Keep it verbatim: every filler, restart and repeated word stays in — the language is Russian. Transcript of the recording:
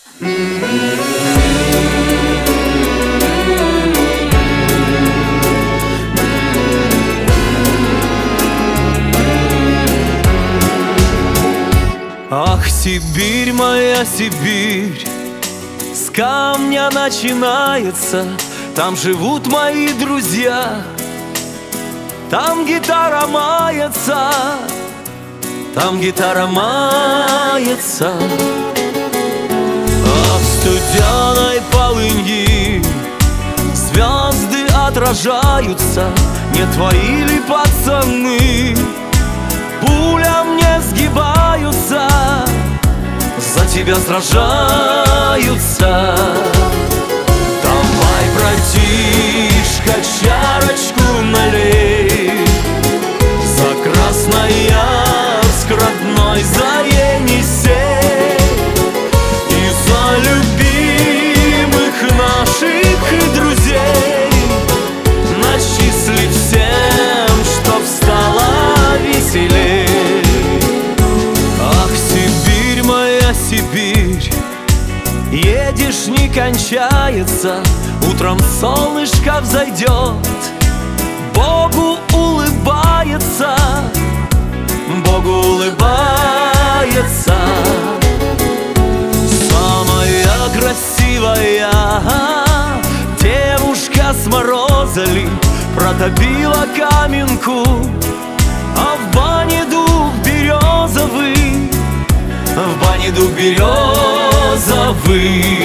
Ах, Сибирь, моя Сибирь, с камня начинается. Там живут мои друзья, там гитара мается, там гитара мается. А в студеной полыни звезды отражаются. Не твои ли пацаны пулям не сгибаются, за тебя сражаются? Давай, братишка, чарочку налей за Красноярск родной, за Енисей и за любимых наших друзей. Начислить всем, чтоб стало веселей. Ах, Сибирь, моя Сибирь, едешь, не кончается. Утром солнышко взойдет, Богу улыбается, Богу улыбается. Самая красивая девушка с Морозоли протопила каменку, а в бане дух березовый, в бане дух березовый.